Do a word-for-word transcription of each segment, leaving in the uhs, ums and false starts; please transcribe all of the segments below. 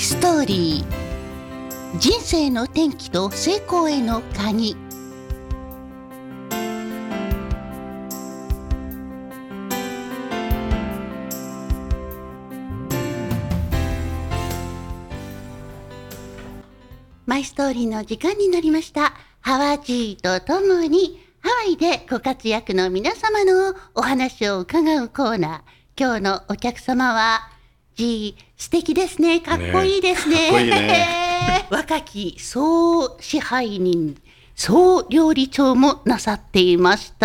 ストーリー、人生の転機と成功への鍵。マイストーリーの時間になりました。ハワジーとともにハワイでご活躍の皆様のお話を伺うコーナー。今日のお客様は G、 素敵ですね、かっこいいですね、 ね、かっこいいね若き総支配人、総料理長もなさっていました。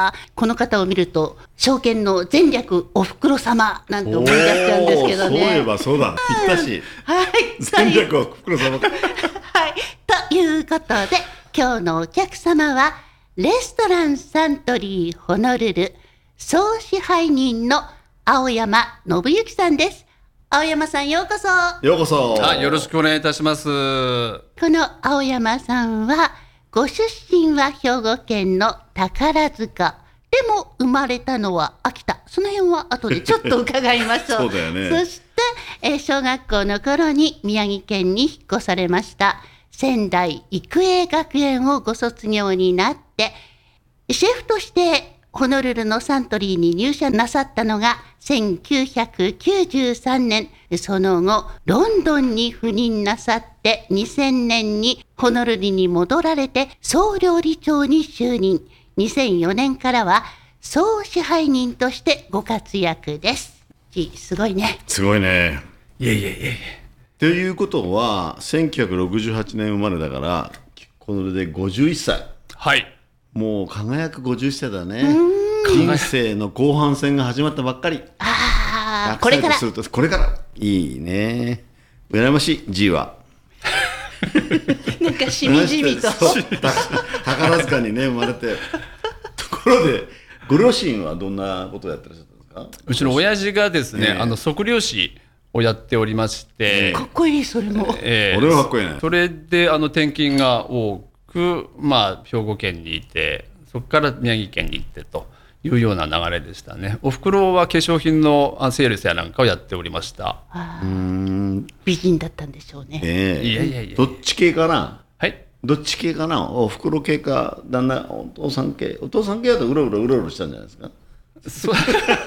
この方を見ると証券の前略おふくろ様なんて思い出しちゃうんですけどね。 そういえばそうだ、ぴったし、 はい、 前略おふくろ様かはい、ということで今日のお客様はレストランサントリーホノルル総支配人の青山信之さんです。青山さん、ようこそ。 ようこそ。 あ、よろしくお願いいたします。 この青山さんはご出身は兵庫県の宝塚でも生まれたのは秋田。その辺は後でちょっと伺いましょう。 そうだよね。 そして、えー、小学校の頃に宮城県に引っ越されました。仙台育英学園をご卒業になってシェフとしてホノルルのサントリーに入社なさったのがせんきゅうひゃくきゅうじゅうさんねん。その後ロンドンに赴任なさってにせんねんにホノルルに戻られて総料理長に就任。にせんよねんからは総支配人としてご活躍です。すごいね。 すごいね。 いえいえいえ。 ということはせんきゅうひゃくろくじゅうはちねん生まれだからこれでごじゅういっさい。 はい。 もう輝くごじゅういっさいだね。人生の後半戦が始まったばっかり。 ああ、これからするとこれからいいね。羨ましい G はなんかしみじみと宝塚にね生まれてところでご両親はどんなことをやってらっしゃったんですか？ うちの親父がですね、 えー、 あの測量士をやっておりまして、 かっこいい。それも、 えー、俺はかっこいいね。 それであの転勤が多く、まあ、兵庫県にいてそこから宮城県に行ってというような流れでしたね。おふくろは化粧品のセールスやなんかをやっておりました。 あ、うーん、美人だったんでしょうね。 えー、 いやいやいや、 どっち系かな。 はい、 どっち系かな。おふくろ系か旦那お父さん系。お父さん系だとうろうろうろうろしたんじゃないですか。 そう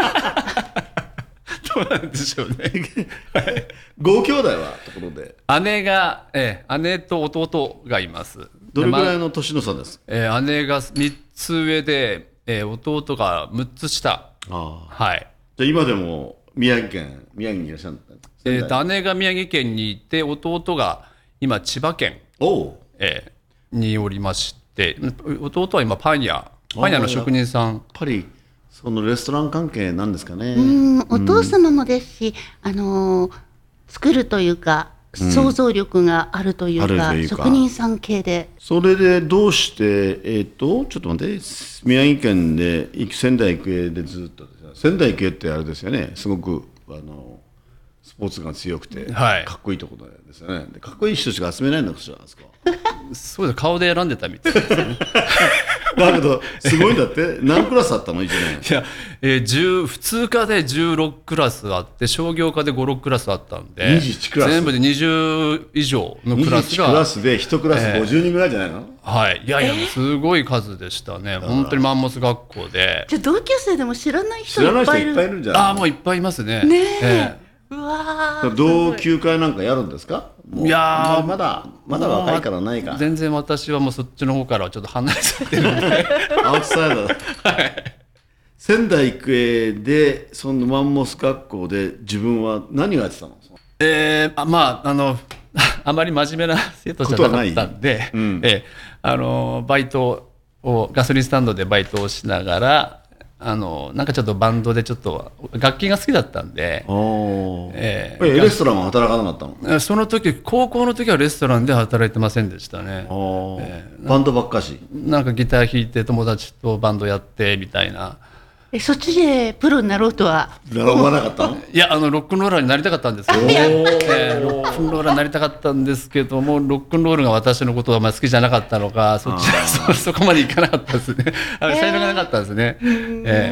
どうなんでしょうねご兄弟はところで姉が、えー、姉と弟がいます。 どれぐらいの年の差ですか？ えー、姉がみっつ上で、えー、弟がむっつ下。 あ、 はい。 じゃあ今でも宮城県宮城にいらっしゃるんですか？ えー、と姉が宮城県にいて弟が今千葉県、 おう、 えー、におりまして、弟は今パン屋パン屋の職人さん。やっぱりそのレストラン関係なんですかね。 うん、お父様もですし、うん、あのー、作るというか想像力があるというか、うん、職人さん系で。 それでどうして、えー、とちょっと待って、宮城県で仙台育英でずっとですね。仙台育英ってあれですよね、すごくあのスポーツが強くて、はい、かっこいいところですよね。でかっこいい人しか集めないのかしらですか？ そうです、顔で選んでたみたいですねだけどすごいんだって。何クラスあったのいちねん？ いや、えー、じゅう普通科でじゅうろくクラスあって商業科でご、ろくクラスあったんでにじゅういちクラス、 全部でにじゅう以上のクラスがにじゅういちクラスでいちクラスごじゅうにんぐらいじゃないの？ えー、はい。いやいや、すごい数でしたね。本当にマンモス学校で。 じゃあ同級生でも知らない人いっぱいいる。 知らない人いっぱいいるんじゃない？ ああ、もういっぱいいますね。 ねえ、 えーうわ、 同級会なんかやるんですか？もういや、 まだまだ若いからないか。 全然私はもうそっちの方からはちょっと離れちゃってるんでアウトサイダー、はい、仙台育英でそのマンモス学校で自分は何をやってたの？ えー、あまああのあまり真面目な生徒じゃなかったんで、うん、えー、あのバイトをガソリンスタンドでバイトをしながら、あのなんかちょっとバンドでちょっと楽器が好きだったんで、 えー、レストランは働かなかったの？ その時高校の時はレストランで働いてませんでしたね。 えー、バンドばっかし。 なんかギター弾いて友達とバンドやってみたいな。 え、そっちでプロになろうとは思わなかったの？ いや、あのロックンローラーになりたかったんですけど、えー、ロックンローラーになりたかったんですけども、ロックンロールが私のことがまあ好きじゃなかったのか、そっちそ, そこまでいかなかったですね。才能がなかったですね。 えー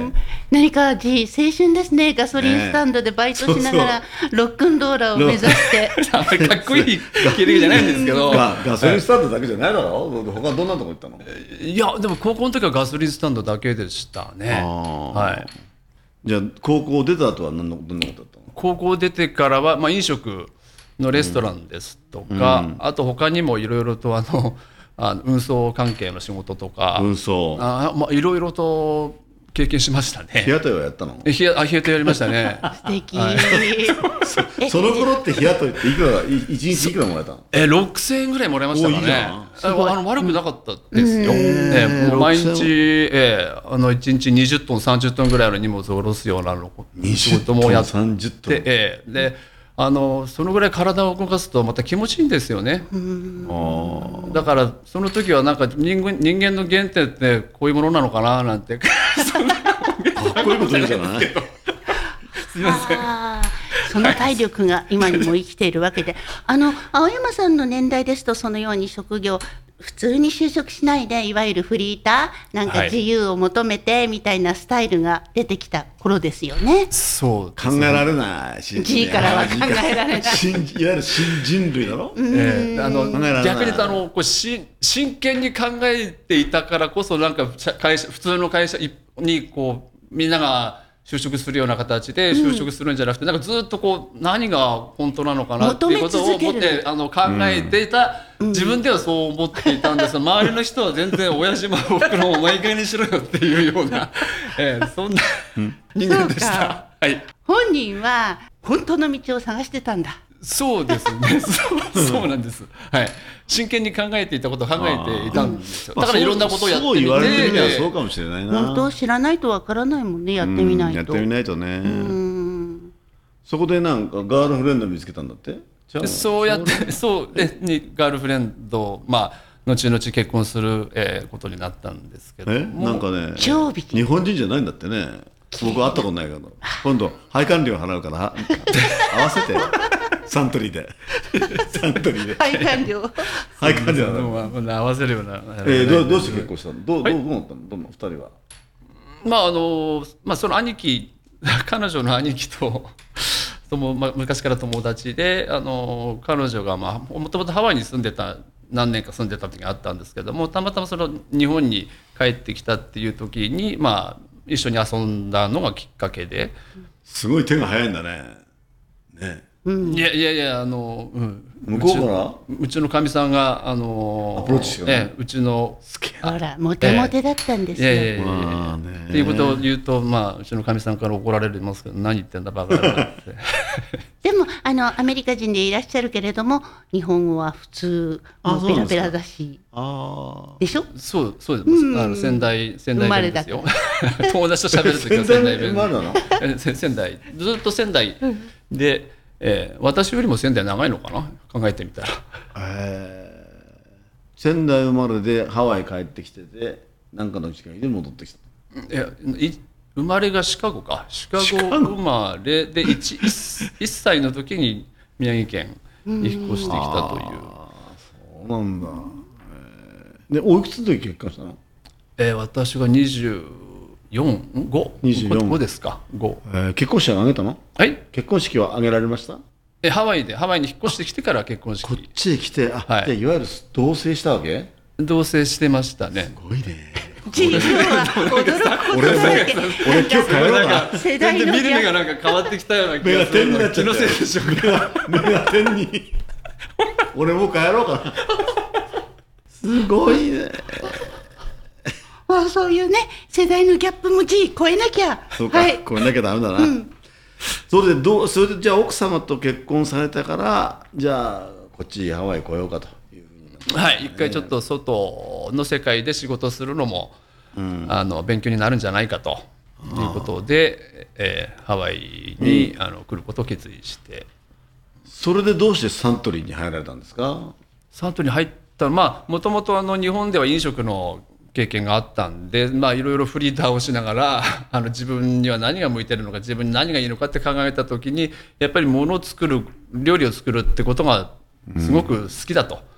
何か G 青春ですね。ガソリンスタンドでバイトしながらロックンローラーを目指してあんまりかっこいい経歴じゃないんですけどガ, ガソリンスタンドだけじゃないだろう、他どんなとこ行ったの？ いやでも高校の時はガソリンスタンドだけでしたね。はい、 じゃあ高校出た後は何のどんなことだったの？ 高校出てからは、まあ、飲食のレストランですとか、うん、あと他にもいろいろとあのあの運送関係の仕事とか運送あ、まあ、いろいろと経験しましたね。 日雇いはやったの？ 日あ日雇いやりましたね素敵、 はい、そ, その頃って日雇いっていくらいちにちいくらもらえたの？ えろくせんえんぐらいもらいましたかね。あの悪くなかったですよ、 えもう毎日、えー、あのいちにちにじゅっトンさんじゅっトンぐらいの荷物を下ろすような仕事もやってさんじゅっトン、 えー、であのそのぐらい体を動かすとまた気持ちいいんですよね。うんだからその時はなんか人間、人間の原点ってこういうものなのかななんてそんなかっこいいこと言うじゃないすいません。 その体力が今にも生きているわけで、あの青山さんの年代ですとそのように職業普通に就職しないでいわゆるフリーターなんか自由を求めてみたいなスタイルが出てきた頃ですよね。 そう考えられないし G からは考えられないいわゆる新人類だろ、 えー、あの逆に言うとあのこうし真剣に考えていたからこそなんか会社普通の会社にこうみんなが就職するような形で就職するんじゃなくて、うん、なんかずっとこう何が本当なのかなっていうことを思ってあの考えていた、うん、自分ではそう思っていたんですが、うん、周りの人は全然親父も僕のも毎回にしろよっていうような、えー、そんな人間でした、はい、 本人は本当の道を探してたんだ。 そうですねそう、そうなんです、はい、真剣に考えていたことを考えていたんですよ。だからいろんなことをやってみて、 そう言われてみればそうかもしれないな。 本当知らないとわからないもんね、やってみないと、 うん、やってみないとね。うんそこでなんかガールフレンド見つけたんだって。じゃあそうやってそうでにガールフレンドまあ後々結婚する、えー、ことになったんですけどえなんかね超美人日本人じゃないんだってね。僕会ったことないけど今度配管料払うから合わせてサントリーでサントリーで配管料配管料合わせるような、 えー、ど, どうして結婚したの？どう、はい、どうなったの？どのふたりはまああのまあその兄貴彼女の兄貴ととも、まあ、昔から友達であの彼女がまあもともとハワイに住んでた何年か住んでた時があったんですけどもたまたまその日本に帰ってきたっていう時にまあ一緒に遊んだのがきっかけで。 すごい手が早いんだね。ね。 うん、いやいやいやあの、うん、 向こうからうちのかみさんがあのアプローチしてる、 ね、うちのほらモテモテだったんですよ。 えー、まあねっていうことを言うと、まあ、うちのかみさんから怒られますけど何言ってんだバカだなってでもあのアメリカ人でいらっしゃるけれども日本語は普通もうペラペラだしあでしょ。 そうそうです、うん、あの仙台仙台弁ですよ友達と喋るときは仙台弁仙台ずっと仙台で、えー、私よりも仙台長いのかな考えてみたら、 えー、仙台生まれでハワイ帰ってきてて何かの機会で戻ってきた。 いやい生まれがシカゴかシカゴ生まれで 1, 1歳の時に宮城県に引っ越してきたという。 あそうなんだ、えー、でおいくつの時結婚したの？ えー、私がにじゅうよん、ご? にじゅうよんごですか、ご、 えー、結婚式は挙げたの？ はい、 結婚式は挙げられました？ えハワイでハワイに引っ越してきてから結婚式。 こっちへ来てあ、 はい、 いわゆる同棲したわけ？ 同棲してましたね。 すごいね。 自分は驚くことだけ。 俺今日帰ろうか。 全然見る目がなんか変わってきたような気がする。 目が点になっちゃった。気のせいでしょうか。目が点に。俺もう帰ろうかな。すごいね。 まあそういうね世代のギャップも G 超えなきゃ。 そうか、はい、超えなきゃダメだな。うん、それでどうそれでじゃあ奥様と結婚されたからじゃあこっちハワイ来ようかと。 はい、一回ちょっと外の世界で仕事するのも、うん、あの勉強になるんじゃないかということで、えー、ハワイに、うん、あの来ることを決意して。 それでどうしてサントリーに入られたんですか？ サントリーに入ったまあもともと日本では飲食の経験があったんで、まあ、いろいろフリーターをしながらあの自分には何が向いてるのか自分に何がいいのかって考えた時にやっぱり物を作る料理を作るってことがすごく好きだと。うん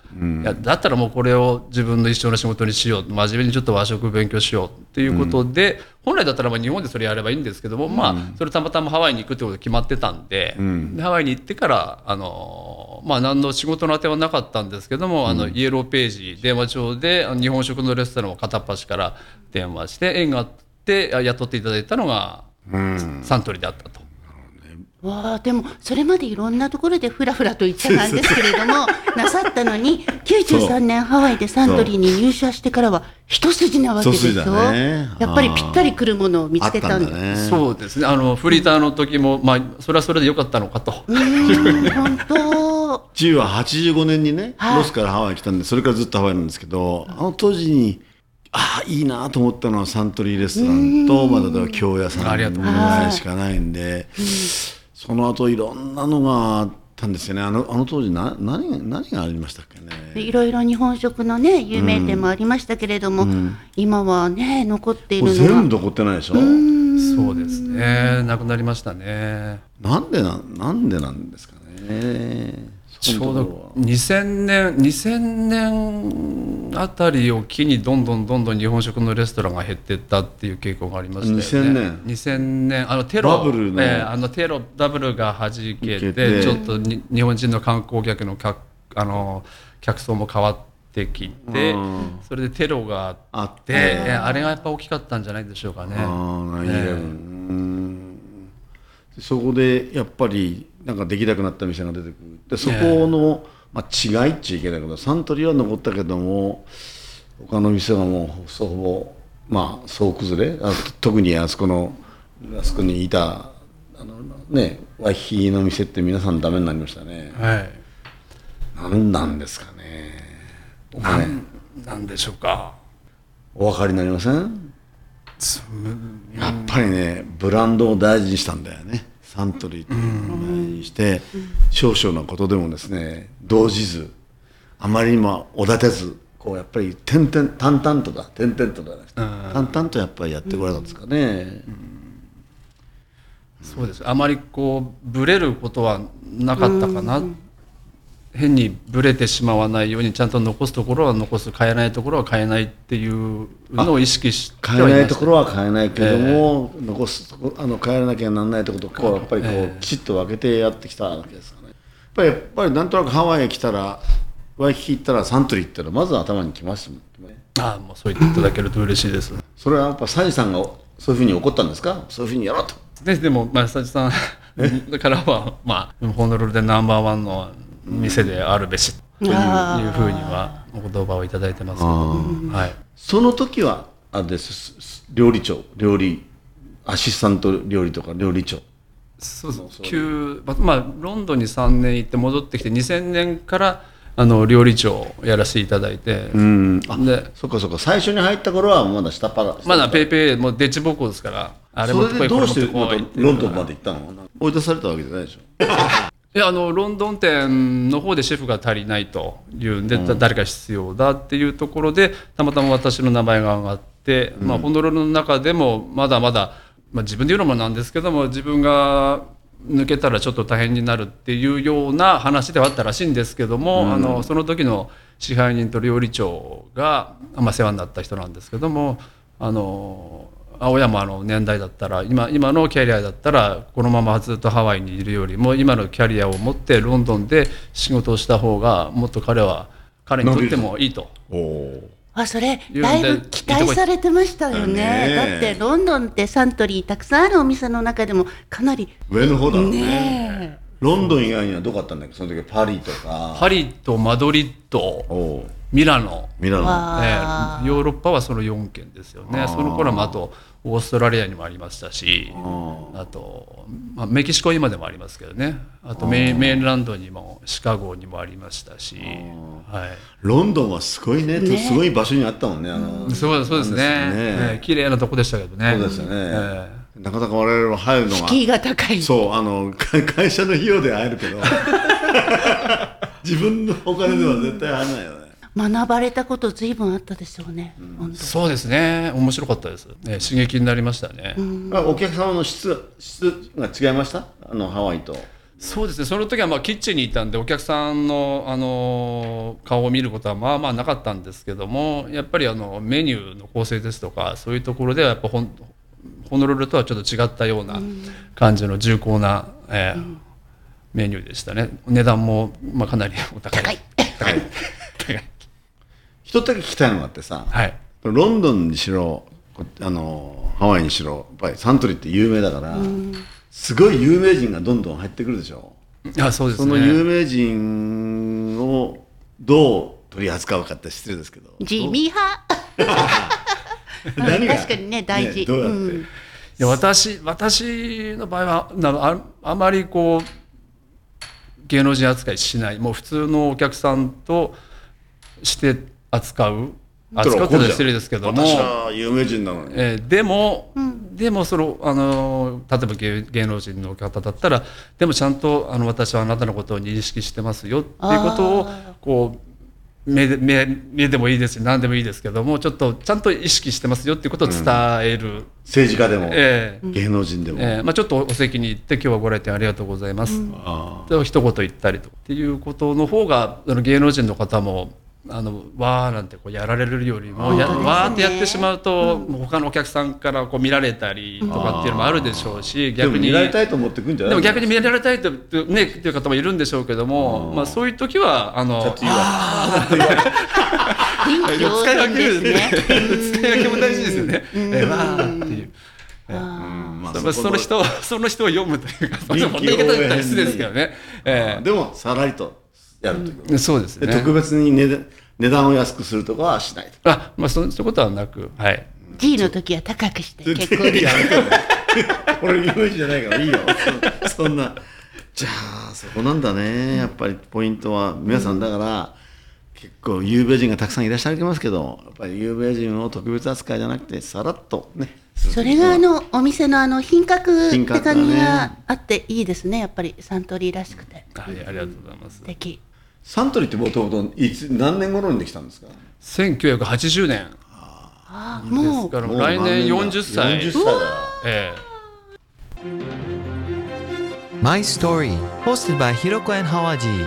うん、いやだったらもうこれを自分の一生の仕事にしよう、真面目にちょっと和食勉強しようっていうことで、うん、本来だったらまあ日本でそれやればいいんですけども、うん、まあそれたまたまハワイに行くってことが決まってたんで、うん、でハワイに行ってからあの、まあ、何の仕事のあてはなかったんですけども、うん、あのイエローページ電話帳で日本食のレストランを片っ端から電話して縁があって雇っていただいたのが、うん、サントリーであったと。 わあ、でもそれまでいろんなところでフラフラと言っちゃなんですけれどもなさったのにきゅうじゅうさんねんハワイでサントリーに入社してからは一筋なわけでしょ、ね、やっぱりぴったりくるものを見つけたんだ。 ね、そうですね、あのフリーターの時も、まあ、それはそれで良かったのかと。 本当ジーははちじゅうごねんにね、はい、ロスからハワイに来たんでそれからずっとハワイなんですけど、あの当時にああいいなと思ったのはサントリーレストランと、まあ、例えば京屋さんぐらいしかないんで、その後いろんなのがあったんですよね。あの、あの当時な 何, 何がありましたっけね。 いろいろ日本食のね有名店もありましたけれども、うん、今はね残っているのは全部残ってないでしょ。うそうですね、なくなりましたね。 なんで な, なんでなんですかね。 ちょうどにせんねんにせんねんあたりを機にどんどんどんどん日本食のレストランが減っていったっていう傾向がありましたよね。 にせんねんにせんねんあのテロバブルの、 えー、あのテロダブルがはじけて、てちょっとに日本人の観光客の 客, あの客層も変わってきて、それでテロがあって、えー、あれがやっぱ大きかったんじゃないでしょうかね。 あ、えー、うんそこでやっぱりなんかできなくなった店が出てくる。でそこの、まあ、違いっちゃいけないけどサントリーは残ったけども他の店はもうほぼまあ総崩れ。あ特にあそこのあそこにいたあのねワイヒキの店って皆さんダメになりましたね。 はい。 何なんですかね。 何なんでしょうか。 お分かりになりません？やっぱりねブランドを大事にしたんだよね。サントリーというのを大事にして少々のことでもですね動じずあまりにもおだてずこうやっぱり点々淡々とだ点々とだ淡々とやっぱりやってこられたんですかね。うんうん、 そうです。あまりこうブレることはなかったかな。変にブレてしまわないようにちゃんと残すところは残す、変えないところは変えないっていうのを意識してはいました。 変えないところは変えないけども、えー、残すあの変えなきゃならないところとこうやっぱりこう、えー、きちっと分けてやってきたわけですかね。やっぱりやっぱりなんとなくハワイへ来たらワイキキ行ったらサントリー行ったらまず頭にきますもんね。 ああ、もうそう言っていただけると嬉しいです。 それはやっぱサジさんがそういうふうに怒ったんですか。そういうふうにやろうと。 で, でも、まあ、サジさんからは、まあ、ホノルルでナンバーワンの店であるべしというふうにはお言葉をいただいてますけど、はい、 その時はあれです料理長料理アシスタント料理とか料理長そうそう旧、まあ、ロンドンにさんねん行って戻ってきてにせんねんからあの料理長をやらせていただいて、 うんあでそっかそっか最初に入った頃はまだ下っ端まだペイペイもうデッチ奉公ですからあれもそれでどうしてまたロンドンまで行ったの。追い出されたわけじゃないでしょ。 いやあのロンドン店の方でシェフが足りないというんで、うん、誰か必要だっていうところでたまたま私の名前が上がって、うんまあ、ホノルルの中でもまだまだ、まあ、自分で言うのもなんですけども自分が抜けたらちょっと大変になるっていうような話ではあったらしいんですけども、うん、あのその時の支配人と料理長が、まあ、世話になった人なんですけどもあの青山の年代だったら 今, 今のキャリアだったらこのままずっとハワイにいるよりも今のキャリアを持ってロンドンで仕事をした方がもっと彼は彼にとってもいいと。 あそれだいぶ期待されてましたよ ね, ねだってロンドンってサントリーたくさんあるお店の中でもかなり上の方だろう ね, ねロンドン以外にはどこあったんだっけその時はパリとかパリとマドリッドミラノ、 ミラノ、 えー、ヨーロッパはそのよんけんですよね。その頃もあとオーストラリアにもありましたし あ, あと、まあ、メキシコ今でもありますけどねあと メ, メインランドにもシカゴにもありましたし、はい、 ロンドンはすごい ね, ねすごい場所にあったもんねあの、 うん、そう, そうですね、えー、綺麗なとこでしたけどね。 そうですよね、えー、なかなか我々は入るのが敷居が高い。 そうあの会社の費用で入るけど自分のお金では絶対入らないよね。 学ばれたこと随分あったでしょうね、 うん、そうですね面白かったです、ね、刺激になりましたね、 うん、お客様の質、質が違いましたあのハワイと。 そうですね、その時はまあキッチンにいたんでお客さんの、あの顔を見ることはまあまあなかったんですけども、やっぱりあのメニューの構成ですとかそういうところではやっぱホンホノルルとはちょっと違ったような感じの重厚な、えーうん、メニューでしたね。値段もまあかなりお高い。高い高い高い一つだけ聞きたいのがあってさ、 はい、 ロンドンにしろあのハワイにしろやっぱりサントリーって有名だから、うん、すごい有名人がどんどん入ってくるでしょ。 あ、そうですね。 その有名人をどう取り扱うかって失礼ですけど、 地味派何が確かにね大事、ね、 どうやって、うん、 いや 私, 私の場合は あ, あまりこう芸能人扱いしない、もう普通のお客さんとして扱う扱うって失礼ですけども、 私は有名人なのに、 えー、でも、うん、でもそのあの例えば 芸, 芸能人の方だったらでもちゃんとあの私はあなたのことを認識してますよっていうことをこう目で、目, 目でもいいですし何でもいいですけどもちょっとちゃんと意識してますよっていうことを伝える、うん、 政治家でも、えー、芸能人でも、 えーまあ、ちょっとお席に行って今日はご来店ありがとうございます、うん、と一言言ったりとっていうことの方があの芸能人の方もあのわーなんてこうやられるよりも、ね、わーってやってしまうと、うん、他のお客さんからこう見られたりとかっていうのもあるでしょうし、逆に見られたいと思ってくんじゃない？ でも逆に見られたいと、ね、っていう方もいるんでしょうけども、まあ、そういう時はあのちょっと言わない使い分けるですね使い分けも大事ですよね。えわーっていう、うんまあ、そ, その人その人を読むというかそんな言い方だったら失礼ですけどね、えー、 でもさらりとやるという、 うん、そうですね。 特別に 値, 値段を安くするとかはしないと。 あ、まあ、そういうことはなく、はい、 G の時は高くして結構です俺有名人じゃないからいいよそ, そんなじゃあそこなんだね、やっぱりポイントは皆さんだから、うん、結構有名人がたくさんいらっしゃいますけどやっぱり有名人を特別扱いじゃなくてさらっとね、 それがあのお店のあの品格って感じがあっていいですね。やっぱりサントリーらしくて、 はい、ありがとうございます。 素敵。 サントリーってもともといつ何年頃にできたんですか？ せんきゅうひゃくはちじゅうねん。 ああ、もうですから来年よんじゅっさい。 よんじゅっさいだ。 ええ。My Story hosted by Hiroko and Hawaji。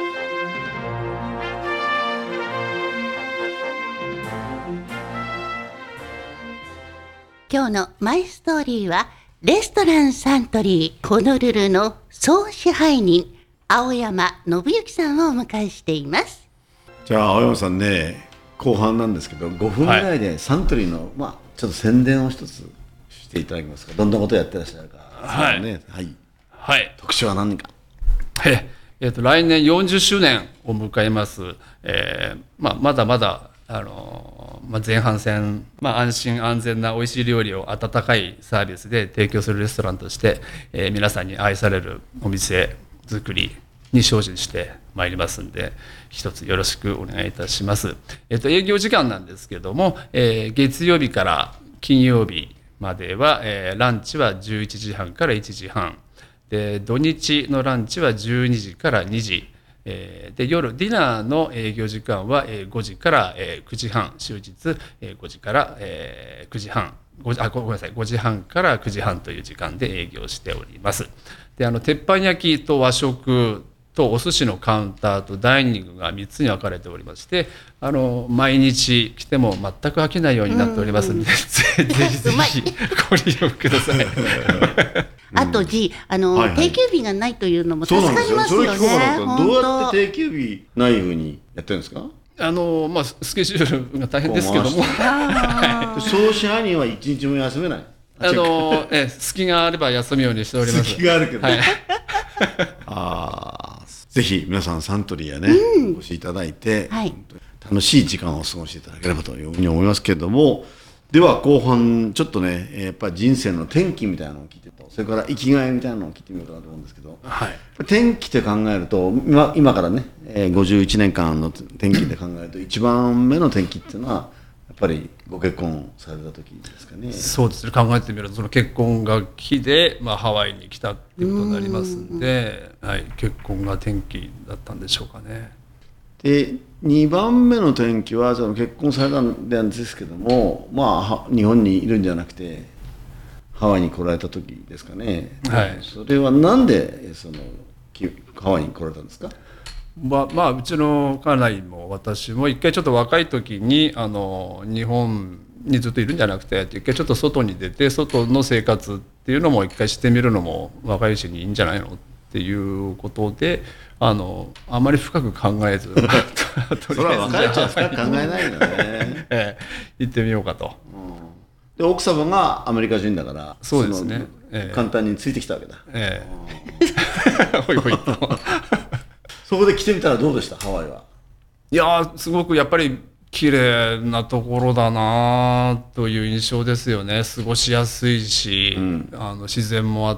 今日のマイストーリーはレストランサントリーホノルルの総支配人青山信之さんをお迎えしています。 じゃあ青山さんね、後半なんですけどごふんぐらいでサントリーの、はい、まあ、ちょっと宣伝を一つしていただけますか。どんなことをやってらっしゃるか、 はいね、はいはい、 特徴は何か。 ええー、と来年よんじゅっしゅうねんを迎えます、えーまあ、まだまだあのまあ、前半戦、まあ、安心安全な美味しい料理を温かいサービスで提供するレストランとして、えー、皆さんに愛されるお店作りに精進してまいりますんで一つよろしくお願いいたします。えっと、営業時間なんですけども、えー、月曜日から金曜日までは、えー、ランチはじゅういちじはんからいちじはんで、土日のランチはじゅうにじからにじで、夜ディナーの営業時間はごじからくじはん、終日ごじからくじはん、ごじあごめんなさいごじはんからくじはんという時間で営業しております。で、あの鉄板焼きと和食とお寿司のカウンターとダイニングがみっつに分かれておりまして、あの毎日来ても全く飽きないようになっておりますので、ぜひぜひご利用ください。 あと G、あの、はいはい、定休日がないというのも助かりますよね。 どうやって定休日ないふうにやってるんですか？ あのまあ、スケジュールが大変ですけども、 総支配人は一日も休めない。 あのえ隙があれば休むようにしております。 隙があるけど、はい、あぜひ皆さんサントリーやね、うん、お越しいただいて、はい、楽しい時間を過ごしていただければというふうに思いますけれども、では後半ちょっとね、やっぱり人生の転機みたいなのを聞いてと、それから生きがいみたいなのを聞いてみようかなと思うんですけど、はい、転機って考えると 今, 今からねごじゅういちねんかんの転機で考えると一番目の転機っていうのはやっぱりご結婚された時ですかね。 そうですね、考えてみるとその結婚が機で、まあ、ハワイに来たっていうことになりますんで、はい、結婚が転機だったんでしょうかね。 でにばんめの転機はその結婚されたんですけども、まあ、日本にいるんじゃなくてハワイに来られた時ですかね、 はい、 それはなんでそのハワイに来られたんですか？ ままあうちの家内も私も一回ちょっと若い時にあの日本にずっといるんじゃなくて一回ちょっと外に出て外の生活っていうのも一回してみるのも若いうちにいいんじゃないのっていうことであのあまり深く考えずとりあえずそれは若いうちは深く考えないよね、 ええ、行ってみようかと、うん、 で奥様がアメリカ人だからそうですね、 ええ、簡単についてきたわけだ、 ええ、ほいほいとそこで来てみたらどうでしたハワイは？ いやすごくやっぱり綺麗なところだなという印象ですよね。過ごしやすいし、うん、あの自然もあって、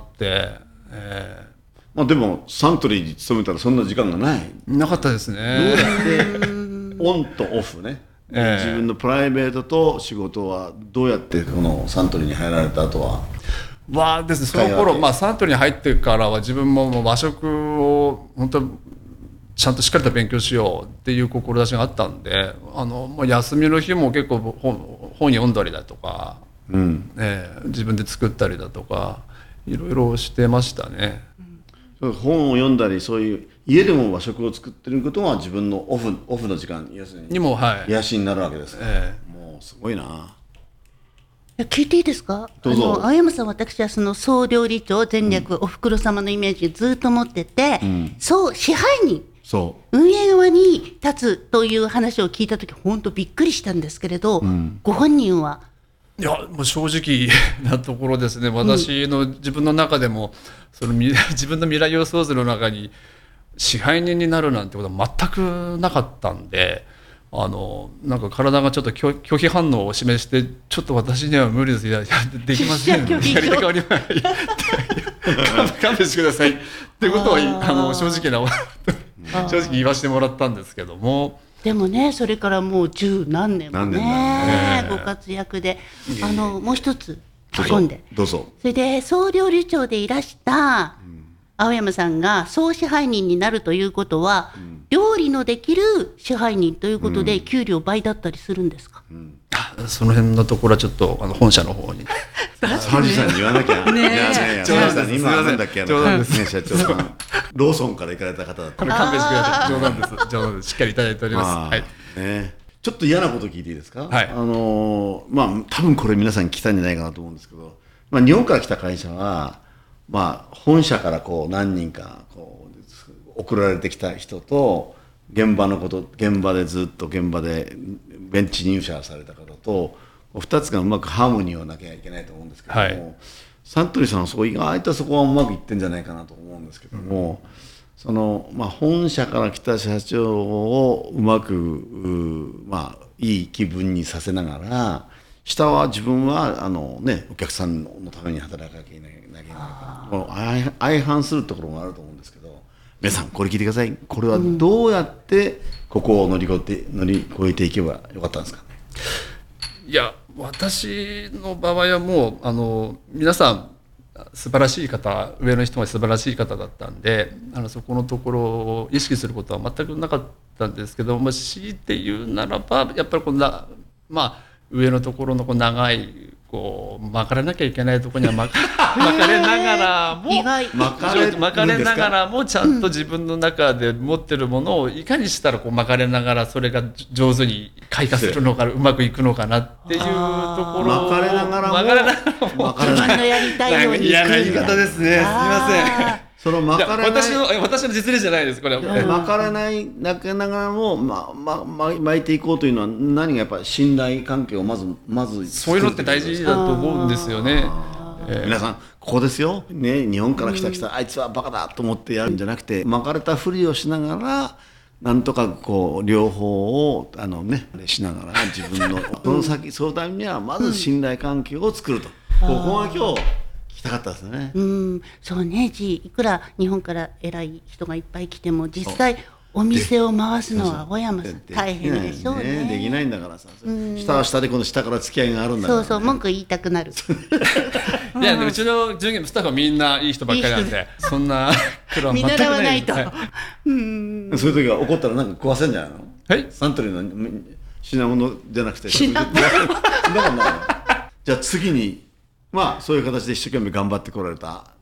えーまあ、でもサントリーに勤めたらそんな時間がないなかったですね。 どうやってオンとオフね、えー、自分のプライベートと仕事はどうやってこのサントリーに入られた後はまあですね、その頃、まあ、サントリーに入ってからは自分も和食を本当ちゃんとしっかりと勉強しようっていう志があったんであの、まあ、休みの日も結構 本, 本読んだりだとか、うんえー、自分で作ったりだとかいろいろしてましたね、 うん、本を読んだりそういう家でも和食を作ってることが自分のオフ、オフの時間要するににも、はい、癒しになるわけですね、えー、もうすごいな。 聞いていいですか？ どうぞ。 あの青山さん、私はその総料理長前略、うん、おふくろ様のイメージずっと持ってて、うん、そう支配人そう運営側に立つという話を聞いたとき本当びっくりしたんですけれど、うん、ご本人はいやもう正直なところですね。私の自分の中でもその自分の未来予想図の中に支配人になるなんてことは全くなかったんであのなんか体がちょっと 拒, 拒否反応を示してちょっと私には無理ですいやできませんやりたくありません勘弁してくださいってことはあの正直な正直言わせてもらったんですけどもでもねそれからもう十何年も ね, ねご活躍であのもう一つ聞んでどうぞそれで総料理長でいらした青山さんが総支配人になるということは、うん、料理のできる支配人ということで、うん、給料倍だったりするんですか？うん、 その辺のところはちょっとあの本社の方にハジさんに言わなきゃねえ冗談です。今なんだっけ冗談ですね社長さんローソンから行かれた方だった勘弁してください冗談です冗談ですしっかりいただいております、はいね、ちょっと嫌なこと聞いていいですか？ はい、 あのまあ多分これ皆さん来たんじゃないかなと思うんですけど、まあ、日本から来た会社はまあ本社からこう何人かこう送られてきた人と現場のこと現場でずっと現場でベンチ入社された方とふたつがうまくハーモニーをなきゃいけないと思うんですけども、はい、サントリーさんはそこ意外とそこはうまくいってんじゃないかなと思うんですけども、うん、そのまあ、本社から来た社長をうまくまあ、いい気分にさせながら下は自分はあの、ね、お客さんのために働かなきゃいけない相, 相反するところがあると思うんですけど皆さんこれ聞いてください。これはどうやってここを乗り越えて、乗り越えていけばよかったんですか？ いや私の場合はもうあの皆さん素晴らしい方上の人が素晴らしい方だったんであのそこのところを意識することは全くなかったんですけど、まあ、強いて言うならばやっぱりこんなまあ上のところのこう長いこう巻かれなきゃいけないところには巻 か, 巻かれながらも巻かれ巻かれながらもちゃんと自分の中で持ってるものをいかにしたらこう巻かれながらそれが上手に開花するのかうまくいくのかなっていうところ巻かれながらも巻かれながらも自分のやりたいように嫌な言い方ですねすみませんその巻かれない私の私の実例じゃないですこれは巻かれないなけながらも、ままま、巻いていこうというのは何がやっぱり信頼関係をまずまずそういうのって大事だと思うんですよね、 えー、皆さんここですよ、ね、日本から来た来た、うん、あいつはバカだと思ってやるんじゃなくて巻かれたふりをしながらなんとかこう両方をあの、ね、しながら自分のその先そのためにはまず信頼関係を作ると、うん、ここが今日たかったですね。 うん、そうね、G、いくら日本から偉い人がいっぱい来ても実際お店を回すのは小山さん大変でしょうね。 できないんだからさ、うん、下は下でこの下から付き合いがあるんだから、ね、 そうそう文句言いたくなるいやうちの従業員スタッフはみんないい人ばっかりなんでそんな苦労は全くない。 見習わないと、はい、 うんそういう時は怒ったらなんか食わせんじゃないの？はい、サントリーの品物じゃなくて品物じゃあ次にまあそういう形で一生懸命頑張ってこられた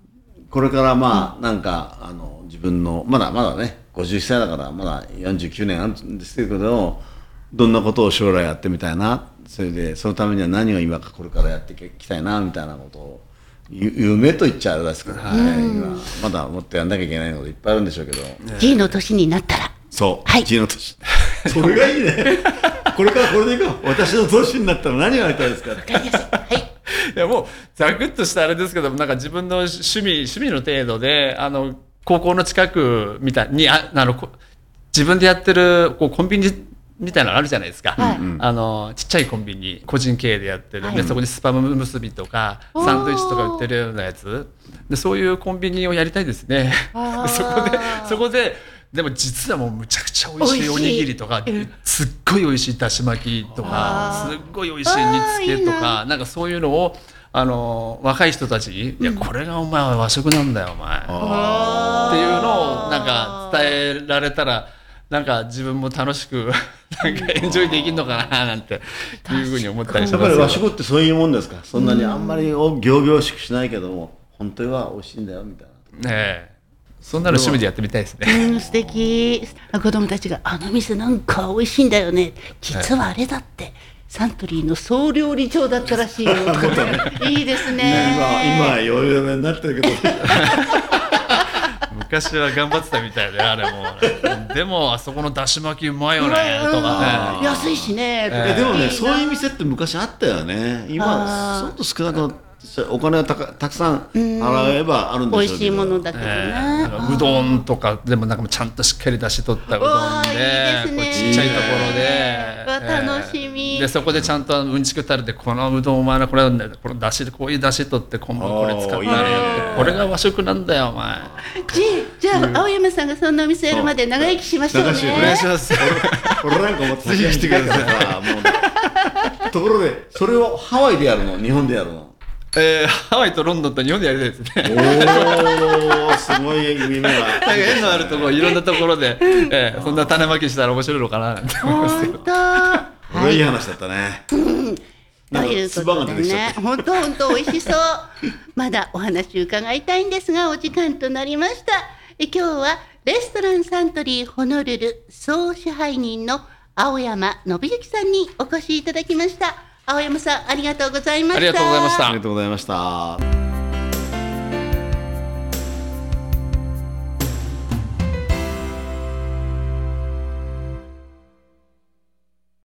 これからまあなんかあの自分のまだまだねごじゅっさいだからまだよんじゅうきゅうねんあるんですけど、どんなことを将来やってみたいな、それでそのためには何を今かこれからやっていきたいなみたいなことを夢と言っちゃあれですけどね、今まだもっとやんなきゃいけないこといっぱいあるんでしょうけど、 G の年になったら、 そう、 はい、 G の年それがいいねこれからこれでいこう、私の年になったら何をやりたいですか。 わかりやすい、はい、 いやもうざくっとしたあれですけど、なんか自分の趣味趣味の程度で、あの高校の近くみたいにああの自分でやってるこうコンビニみたいなのあるじゃないですか、はい、あのちっちゃいコンビニ個人経営でやってる、はい、でそこにスパム結びとかサンドイッチとか売ってるようなやつで、そういうコンビニをやりたいですねそこでそこででも実はもうむちゃくちゃ美味しいおにぎりとか、すっごい美味しいだし巻きとか、すっごい美味しい煮付けとか、なんかそういうのをあの若い人たちに、いやこれがお前は和食なんだよお前っていうのをなんか伝えられたら、なんか自分も楽しくなんかエンジョイできるのかななんていうふうに思ったりします。 やっぱり和食ってそういうもんですか。そんなにあんまり仰々しくしないけども本当は美味しいんだよみたいな。 ねえ、そんなの趣味でやってみたいですね。 うん、素敵。子供たちがあの店なんか美味しいんだよね。実はあれだって。サントリーの総料理長だったらしいよいいですね。 今今余裕になってるけど昔は頑張ってたみたいで、あれもでもあそこのだし巻きうまいよねとかね、安いしね、 えー、でもねそういう店って昔あったよね。今ちょっと少なくなってお金がたかたくさん払えばあるんでしょうけど、 美味しいものだけどね、 えー、うどんとかでもなんかちゃんとしっかり出し取ったうどんで、いいですね、ちっちゃいところで、えー、楽しみでそこでちゃんとうんちくたれて、このうどんお前のこれこれ出汁でこういう出汁取って昆布これ使ってあれやって、これが和食なんだよお前。 じ, じゃあ青山さんがそんなお店やるまで長生きしましょうね。 お願いします。 俺なんかもうぜひしてください。もうところでそれをハワイでやるの日本でやるの。 えー、ハワイとロンドンと日本でやりたいですね。 おー、すごい夢が。 なんか縁のあるところ、いろんなところで、えー、そんな種まきしたら面白いのかななんて思いますけど。 本当。 これいい話だったね。 うん、ということでね、本当本当美味しそう。まだお話伺いたいんですが、お時間となりました。え今日はレストランサントリーホノルル総支配人の青山信之さんにお越しいただきました。青山さん、ありがとうございました。 ありがとうございました。 ありがとうございました。